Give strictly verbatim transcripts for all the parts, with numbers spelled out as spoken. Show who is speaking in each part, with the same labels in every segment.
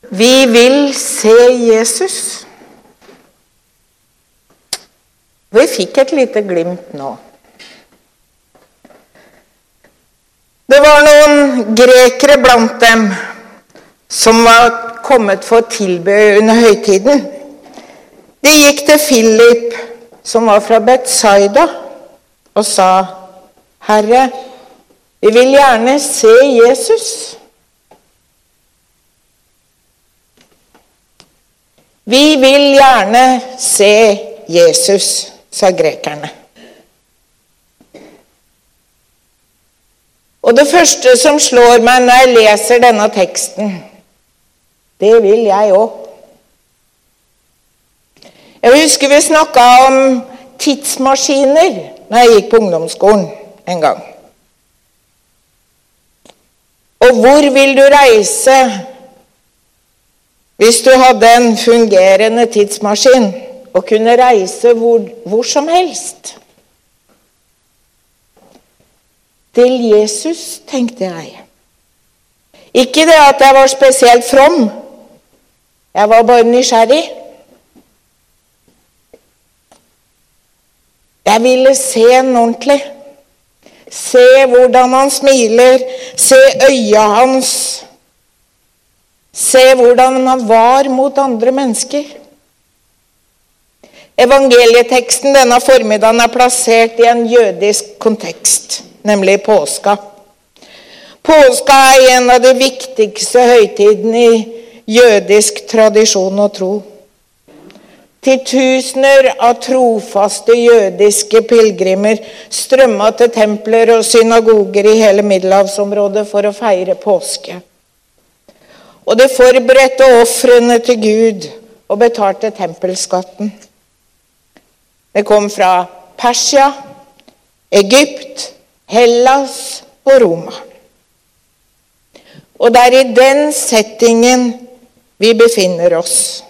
Speaker 1: Vi vil se Jesus. Vi fikk et lite glimt nå. Det var noen grekere blant dem som var kommet for å tilbe under høytiden. De gikk til Philip, som var fra Betsaida, og sa: Herre, vi vil gjerne se Jesus. Vi vil gjerne se Jesus, sa grekerne. Og det første som slår meg når jeg leser denne teksten, det vil jeg også. Jeg husker vi snakket om tidsmaskiner når jeg gikk på ungdomsskolen en gang. Og hvor vil du reise hvis du hadde en fungerende tidsmaskin og kunne reise hvor, hvor som helst? Til Jesus, tenkte jeg. Ikke det at jeg var spesielt from. Jeg var bare nysgjerrig. Jeg ville se han ordentlig. Se hvordan han smiler. Se øya hans. Se hvordan han var mot andre mennesker. Evangelieteksten denne formiddagen er plassert i en jødisk kontekst, nemlig påska. Påska er en av de viktigste høytidene i jødisk tradisjon og tro. Titusener av trofaste jødiske pilgrimer strømmet til templer og synagoger i hele middelhavsområdet for å feire påske. Og det forberedte ofrene til Gud og betalte tempelskatten. Det kom fra Persia, Egypt, Hellas og Roma. Og det er i den settingen vi befinner oss.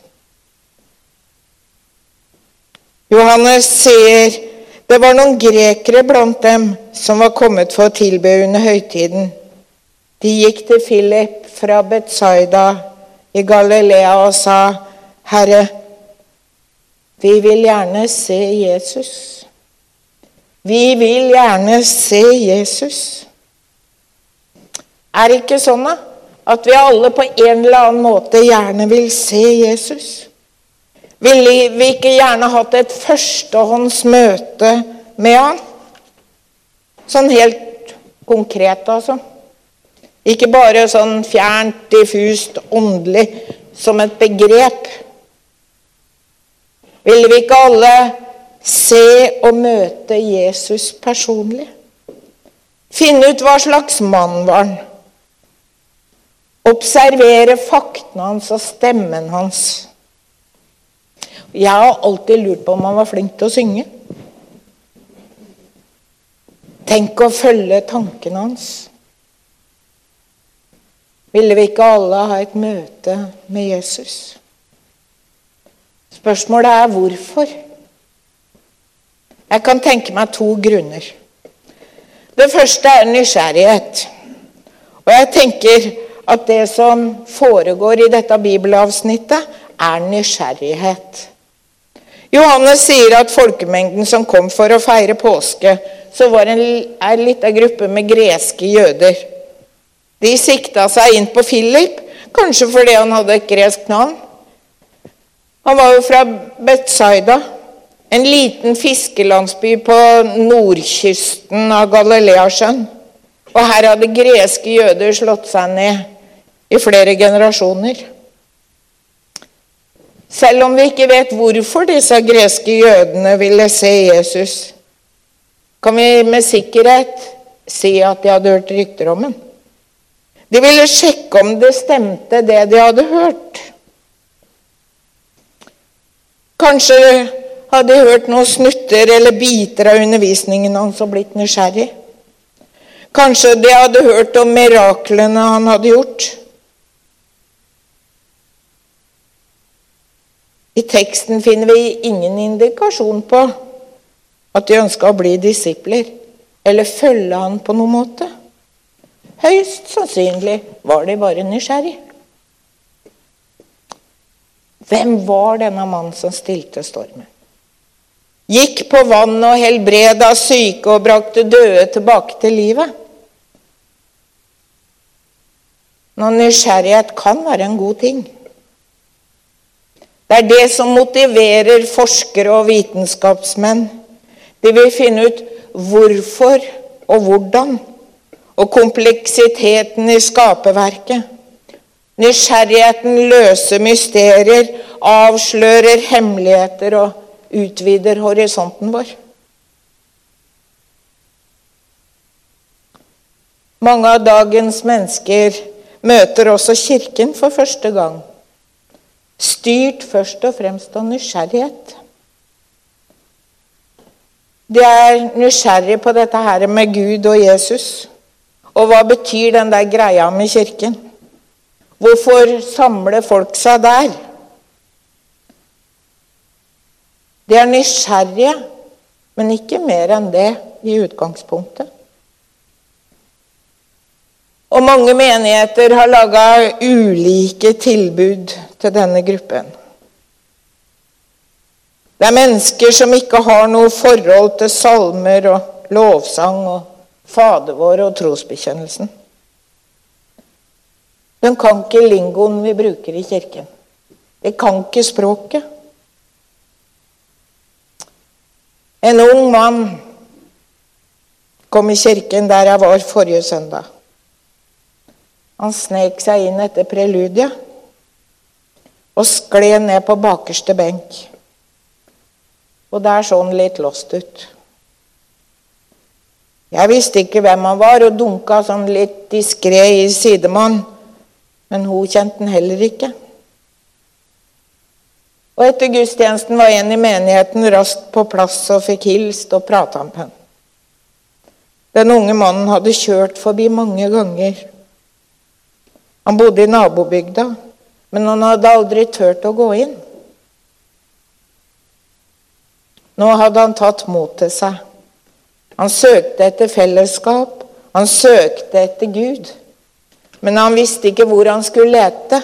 Speaker 1: Johannes sier, det var noen grekere blant dem som var kommet for å tilbe under høytiden. De gikk til Philip fra Betsaida i Galilea og sa, Herre, vi vil gjerne se Jesus. Vi vil gjerne se Jesus. Er det ikke sånn da, at vi alle på en eller annen måte gjerne vil se Jesus? Ville vi ikke gjerne hatt et førstehånds møte med han? Sånn helt konkret altså. Ikke bare sånn fjernt, diffust, åndelig, som et begrep. Ville vi ikke alle se og møte Jesus personlig? Finne ut hva slags mann var han. Observere faktene hans og stemmen hans. Jeg har alltid lurt på om han var flink til å synge. Tenk å følge tankene hans. Ville vi ikke alle ha et møte med Jesus? Spørsmålet er hvorfor. Jeg kan tenke meg to grunner. Det første er nysgjerrighet. Og jeg tenker at det som foregår i dette bibelavsnittet er nysgjerrighet. Johannes sier at folkemengden som kom for å feire påske, så var en, en liten gruppe med greske jøder. De siktet seg inn på Philip, kanskje fordi han hadde et gresk navn. Han var jo fra Betsaida, en liten fiskelandsby på nordkysten av Galileasjøen. Og her hadde greske jøder slått seg ned i flere generasjoner. Selv om vi ikke vet hvorfor disse greske jødene ville se Jesus, kan vi med sikkerhet si at de hadde hørt rykter om ham. De ville sjekke om det stemte det de hadde hørt. Kanskje hadde de hørt noen snutter eller biter av undervisningen hans og blitt nysgjerrig. Kanskje de hadde hørt om miraklene han hadde gjort. I teksten finner vi ingen indikasjon på at de ønsket å bli disipler, eller følge han på noen måte. Høyst sannsynlig var de bare nysgjerrig. Hvem var denne mannen som stilte stormen? Gikk på vann og helbreda syke og brakte døde tilbake til livet. Når nysgjerrighet kan være en god ting. Det er det som motiverer forskere og vitenskapsmenn. De vil finne ut hvorfor og hvordan, og kompleksiteten i skaperverket. Nysgjerrigheten løser mysterier, avslører hemmeligheter og utvider horisonten vår. Mange av dagens mennesker møter også kirken for første gang, styrt først og fremst av nysgjerrighet. De er nysgjerrige på dette her med Gud og Jesus. Og hva betyr den der greia med kirken? Hvorfor samler folk seg der? De er nysgjerrige, men ikke mer enn det i utgangspunktet. Og mange menigheter har laget ulike tilbud til denne gruppen. Det er mennesker som ikke har noe forhold til salmer og lovsang og Fader vår og trosbekjennelsen. De kan ikke lingoen vi bruker i kirken. De kan ikke språket. En ung mann kom i kirken der jeg var forrige søndag. Han snek seg inn etter preludiet og skled ned på bakerste benk. Og der så han litt lost ut. Jeg visste ikke hvem han var, og dunka sånn litt diskret i sidemann, men hun kjente han heller ikke. Og etter gudstjenesten var en i menigheten raskt på plass og fikk hilst og pratet med han. Den unge mannen hadde kjørt forbi mange ganger. Han bodde i nabobygda, men han hadde aldri tørt å gå inn. Nå hadde han tatt mot til seg. Han søkte etter fellesskap, han søkte etter Gud, men han visste ikke hvor han skulle lete.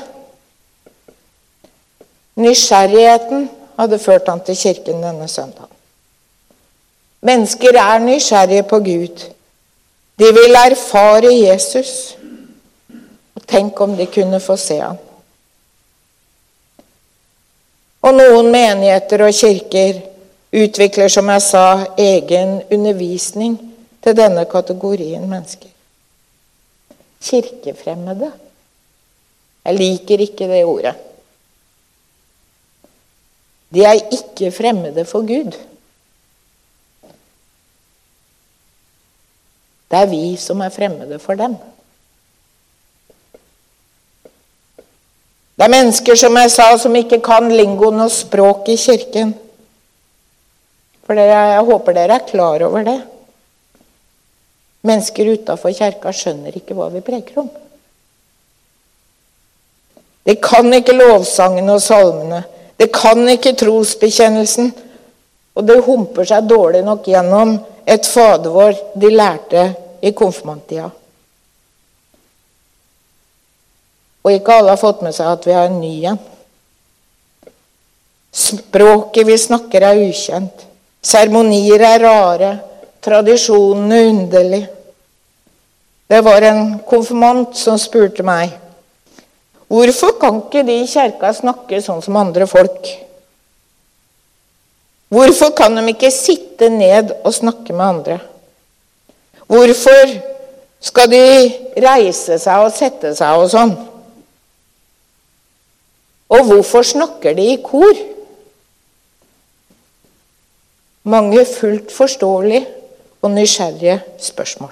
Speaker 1: Nysgjerrigheten hadde ført han til kirken denne søndagen. Mennesker er nysgjerrige på Gud. De vil erfare Jesus. Og tenk om de kunne få se han. Og noen menigheter og kirker utvikler, som jeg sa, egen undervisning til denne kategorien mennesker. Kirkefremmede. Jeg liker ikke det ordet. De er ikke fremmede for Gud. Det er vi som er fremmede for dem. Det er mennesker, som jeg sa, som ikke kan lingoen og språk i kirken. For jeg håper dere er klar over det. Mennesker utenfor kirka skjønner ikke hva vi preker om. De kan ikke lovsangene og salmene. De kan ikke trosbekjennelsen. Og det humper seg dårlig nok gjennom et fadervår de lærte i konfirmanttida. Og ikke alle har fått med seg at vi har en ny igjen. Språket vi snakker er ukjent. Seremonier er rare, tradisjonene underlig. Det var en konfirmant som spurte meg, hvorfor kan ikke de i kirka snakke sånn som andre folk? Hvorfor kan de ikke sitte ned og snakke med andre? Hvorfor skal de reise seg og sette seg og sånn? Og hvorfor snakker de i kor? Mange fullt forståelige og nysgjerrige spørsmål.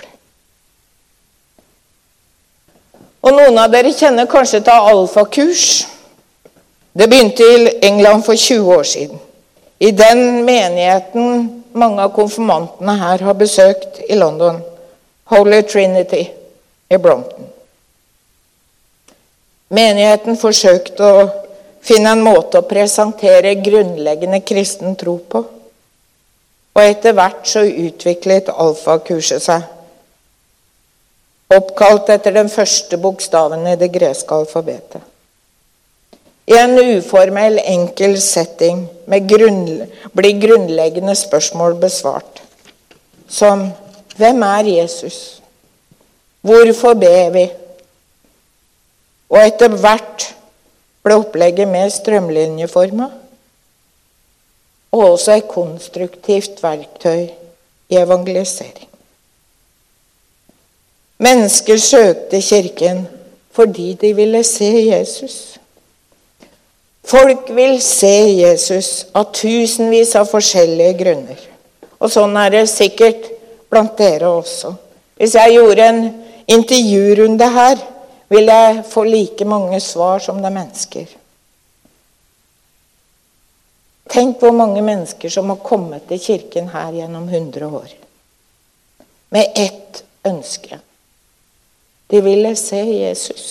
Speaker 1: Og noen av dere kjenner kanskje til alfakurs. Det begynte i England for tjue år siden. I den menigheten mange av konfirmantene her har besøkt i London, Holy Trinity i Brompton. Menigheten forsøkte å finne en måte å presentere grunnleggende kristen tro på. Og etter hvert så utviklet alfakurset seg, oppkalt etter den første bokstaven i det greske alfabetet. I en uformell, enkel setting med grunn, blir grunnleggende spørsmål besvart. Som, hvem er Jesus? Hvorfor ber vi? Og etter hvert ble opplegget mer strømlinjeformet, og også et konstruktivt verktøy i evangelisering. Mennesker søkte kirken fordi de ville se Jesus. Folk vil se Jesus av tusenvis av forskjellige grunner. Og sånn er det sikkert blant dere også. Hvis jeg gjorde en intervjurunde her, vil jeg få like mange svar som det er mennesker. Tenk hvor mange mennesker som har kommet til kirken her gjennom hundre år. Med ett ønske. De ville se Jesus.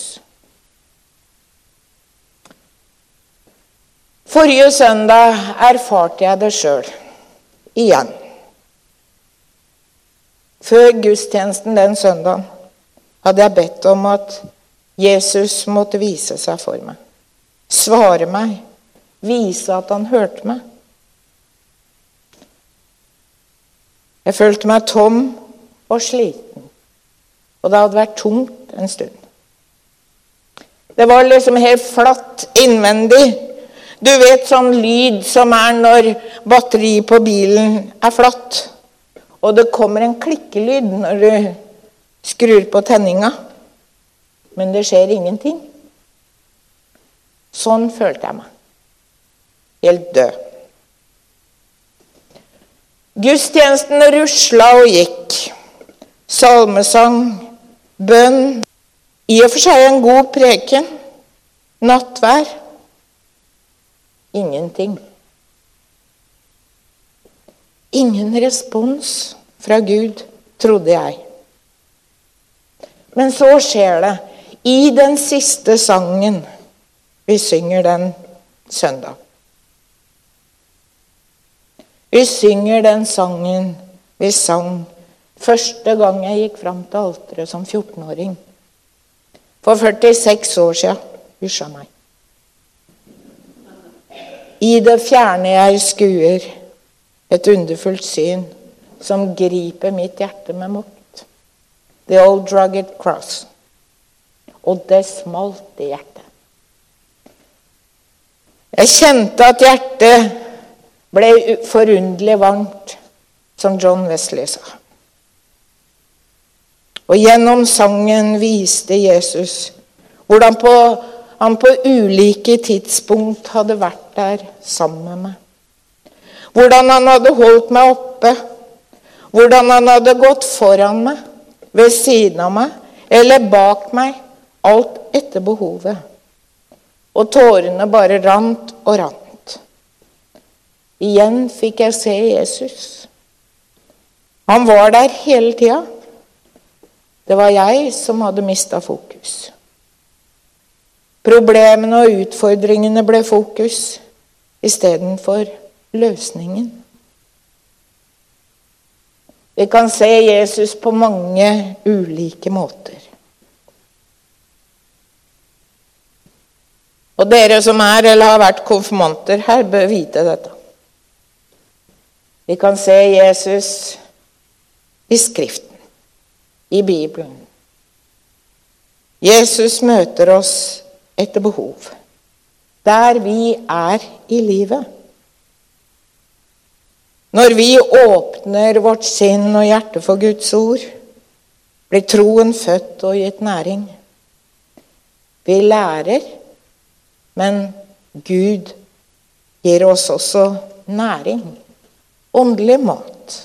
Speaker 1: Forrige søndag erfarte jeg det selv. Igjen. Før gudstjenesten den søndagen hadde jeg bedt om at Jesus måtte vise seg for meg. Svare meg. Vise at han hørte meg. Jeg følte meg tom og sliten. Og det hadde vært tungt en stund. Det var liksom helt flatt innvendig. Du vet sånn lyd som er når batteriet på bilen er flatt. Og det kommer en klikkelyd når du skrur på tenninga. Men det skjer ingenting. Sånn følte jeg meg. Helt død. Gudstjenesten rusla og gikk. Salmesang, bønn, i og for seg en god preken, nattvær. Ingenting. Ingen respons fra Gud, trodde jeg. Men så skjer det. I den siste sangen vi synger den søndag. Vi synger den sangen vi sang første gang jeg gikk fram til alteret som fjortenåring. For førtiseks år siden. Hysja meg. I det fjerne jeg skuer et underfullt syn som griper mitt hjerte med makt. The old rugged cross. Og det smalt i hjertet. Jeg kjente at hjertet ble forunderlig varmt, som John Wesley sa. Og gjennom sangen viste Jesus hvordan på, han på ulike tidspunkt hadde vært der sammen med meg. Hvordan han hadde holdt meg oppe. Hvordan han hadde gått foran meg, ved siden av meg, eller bak meg, alt etter behovet. Og tårene bare rant og rant. Igjen fikk jeg se Jesus. Han var der hele tida. Det var jeg som hadde mistet fokus. Problemene og utfordringene ble fokus, i stedet for løsningen. Vi kan se Jesus på mange ulike måter. Og dere som er eller har vært konfirmanter her, bør vite dette. Vi kan se Jesus i Skriften, i Bibelen. Jesus møter oss etter behov, der vi er i livet. Når vi åpner vårt sinn og hjerte for Guds ord, blir troen født og gitt næring. Vi lærer, men Gud gir oss også næring. Åndelig mat.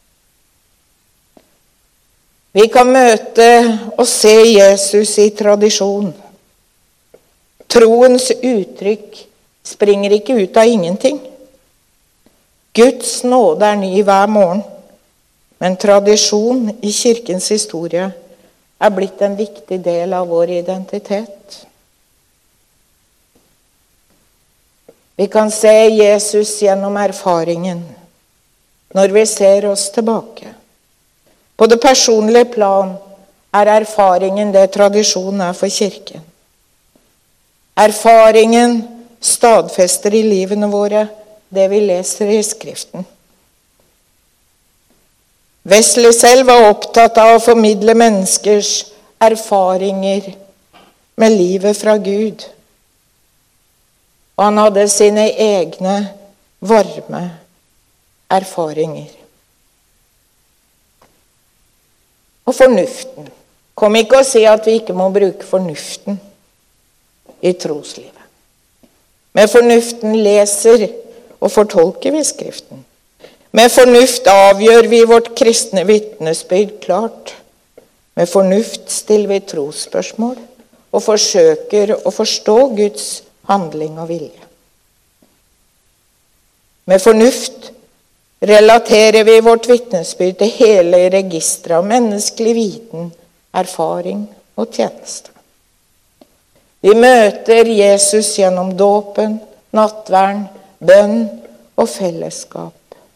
Speaker 1: Vi kan møte og se Jesus i tradisjon. Troens uttrykk springer ikke ut av ingenting. Guds nåde er ny hver morgen, men tradisjon i kirkens historie er blitt en viktig del av vår identitet. Vi kan se Jesus gjennom erfaringen når vi ser oss tilbake. På det personlige plan er erfaringen det tradisjonen er for kirken. Erfaringen stadfester i livene våre det vi leser i Skriften. Wesley selv var opptatt av å formidle menneskers erfaringer med livet fra Gud. Og han hadde sine egne varme erfaringer. Og fornuften. Kom ikke å si at vi ikke må bruke fornuften i troslivet. Med fornuften leser og fortolker vi Skriften. Med fornuft avgjør vi vårt kristne vitnesbyrd klart. Med fornuft stiller vi trosspørsmål og forsøker å forstå Guds handling og vilje. Med fornuft relaterer vi vårt vitnesbyrd til hele registeret av menneskelig viten, erfaring og tjeneste. Vi møter Jesus gjennom dåpen, nattvern, bønn og fellesskap.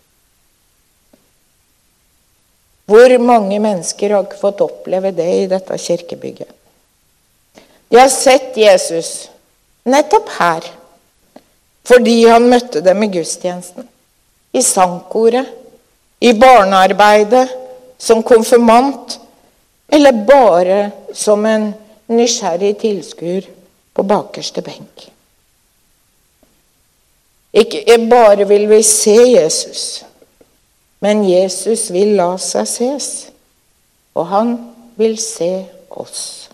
Speaker 1: Hvor mange mennesker har ikke fått oppleve det i dette kirkebygget? De har sett Jesus nettopp her, fordi han møtte dem i gudstjenesten, i sangkoret, i barnearbeidet, som konfirmant, eller bare som en nysgjerrig tilskuer på bakerste benk. Ikke bare vil vi se Jesus, men Jesus vil la seg ses, og han vil se oss.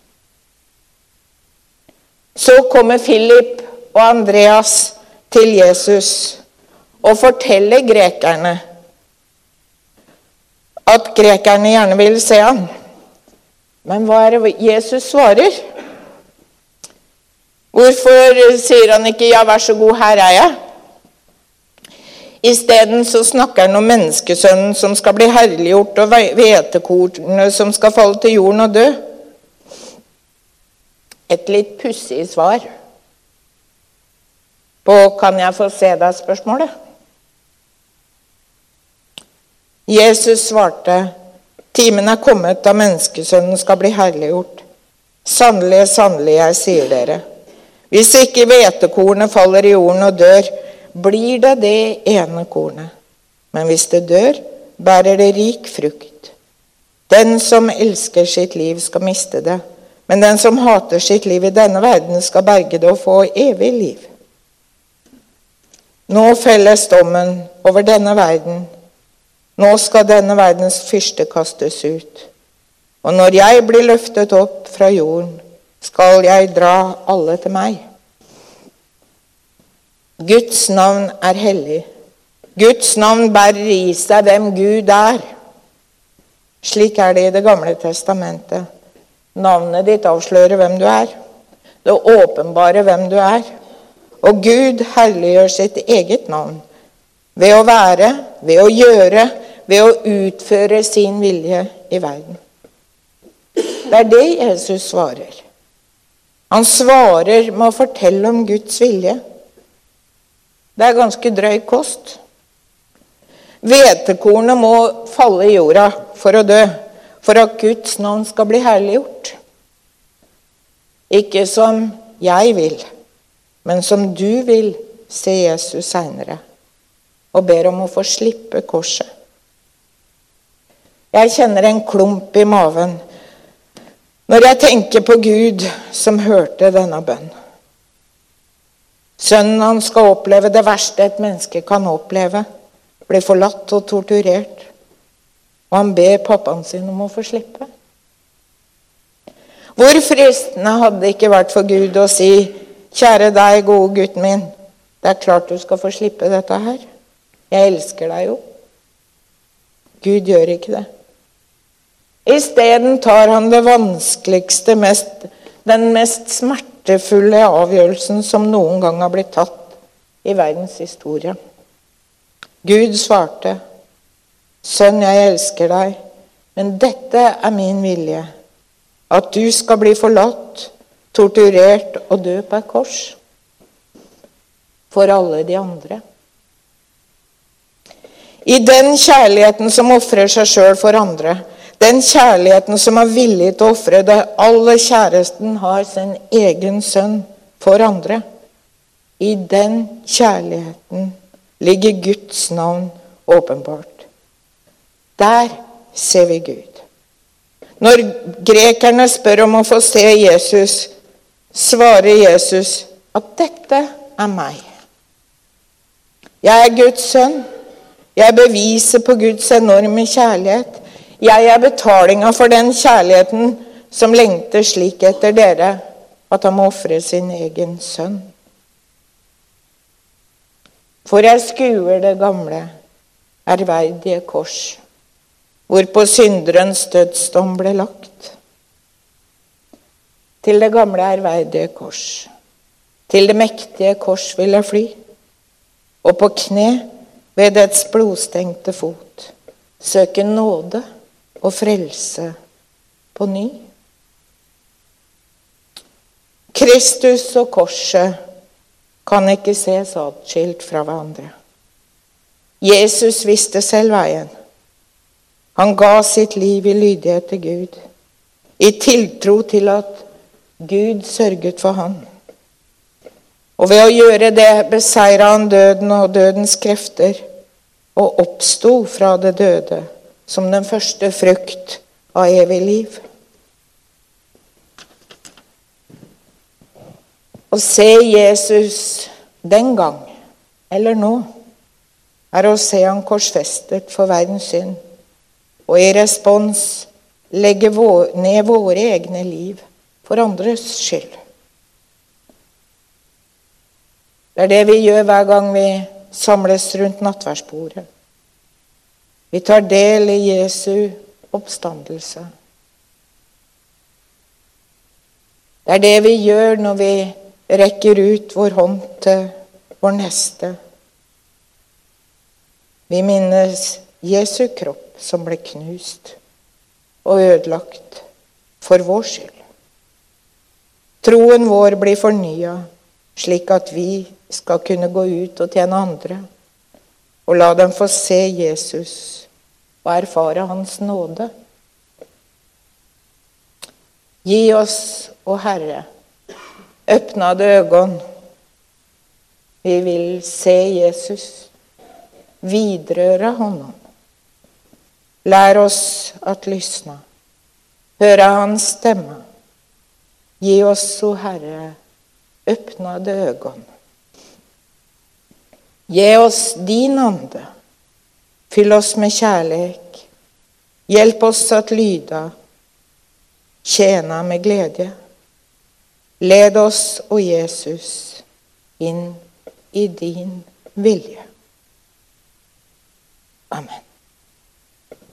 Speaker 1: Så kommer Philip og Andreas til Jesus og forteller grekerne at grekerne gjerne vil se han. Men hva er det Jesus svarer? Hvorfor sier han ikke, ja, vær så god, her er jeg? I stedet så snakker han om menneskesønnen som skal bli herliggjort, og hvetekornene som skal falle til jorden og dø. Et litt pussig svar på kan jeg få se deg spørsmålet. Jesus svarte, timen er kommet da menneskesønnen skal bli herliggjort. Sannelig, sannelig, jeg sier dere. Hvis ikke hvetekornet faller i jorden og dør, blir det det ene kornet. Men hvis det dør, bærer det rik frukt. Den som elsker sitt liv skal miste det, men den som hater sitt liv i denne verden skal berge det og få evig liv. Nå felles dommen over denne verden. Nå skal denne verdens fyrste kastes ut. Og når jeg blir løftet opp fra jorden, skal jeg dra alle til meg. Guds navn er hellig. Guds navn bærer i seg hvem Gud er. Slik er det i Det gamle testamentet. Navnet ditt avslører hvem du er. Det åpenbarer hvem du er. Og Gud herliggjør sitt eget navn ved å være, ved å gjøre, ved å utføre sin vilje i verden. Det er det Jesus svarer. Han svarer med å fortelle om Guds vilje. Det er ganske drøy kost. Hvetekornet må falle i jorda for å dø, for at Guds navn skal bli herliggjort. Ikke som jeg vil, men som du vil, se Jesus senere, og ber om å få slippe korset. Jeg kjenner en klump i maven når jeg tenker på Gud som hørte denne bønn. Sønnen han skal oppleve det verste et menneske kan oppleve, bli forlatt og torturert, og han ber pappaen sin om å få slippe. Hvor fristende hadde det ikke vært for Gud å si, kjære deg, gode gutten min, det er klart du skal få slippe dette her. Jeg elsker deg jo. Gud gjør ikke det. I stedet tar han det vanskeligste, mest, den mest smertefulle avgjørelsen som noen gang har blitt tatt i verdens historie. Gud svarte, sønn, jeg elsker deg, men dette er min vilje, at du skal bli forlatt, torturert og dø på et kors for alle de andre. I den kjærligheten som offrer seg selv for andre, den kjærligheten som er villig til å offre det aller kjæresten har sin egen sønn for andre. I den kjærligheten ligger Guds navn åpenbart. Der ser vi Gud. Når grekerne spør om å få se Jesus, svarer Jesus at dette er meg. Jeg er Guds sønn. Jeg beviser på Guds enorme kjærlighet. Jeg er betalinga for den kjærligheten som lengter slik etter dere, at han må ofre sin egen sønn. For jeg skuer det gamle, ærverdige kors, hvorpå synderens dødsdom ble lagt. Til det gamle, ærverdige kors, til det mektige kors vil jeg fly, og på kne ved dets blodstengte fot, søke nåde og frelse på ny. Kristus og korset kan ikke ses atskilt fra hverandre. Jesus visste selv veien. Han ga sitt liv i lydighet til Gud, i tiltro til at Gud sørget for ham. Og ved å gjøre det beseiret han døden og dødens krefter, og oppstod fra det døde som den første frukt av evig liv. Å se Jesus den gang, eller nå, er å se han korsfestet for verdens synd, og i respons legge vår, ned våre egne liv for andres skyld. Det er det vi gjør hver gang vi samles rundt nattverdsbordet. Vi tar del i Jesu oppstandelse. Det er det vi gjør når vi rekker ut vår hånd til vår neste. Vi minnes Jesu kropp som ble knust og ødelagt for vår skyld. Troen vår blir fornyet, slik at vi skal kunne gå ut og tjene andre, og la dem få se Jesus og erfare hans nåde. Gi oss, å Herre, öppnade ögon. Vi vill se Jesus, vidröra honom. Lär oss att lyssna, höra hans stämma. Ge oss, o Herre, öppnade ögon. Ge oss din ande. Fyll oss med kärlek. Hjälp oss att lyda. Tjäna med glädje. Led oss, o Jesus, in i din vilje. Amen.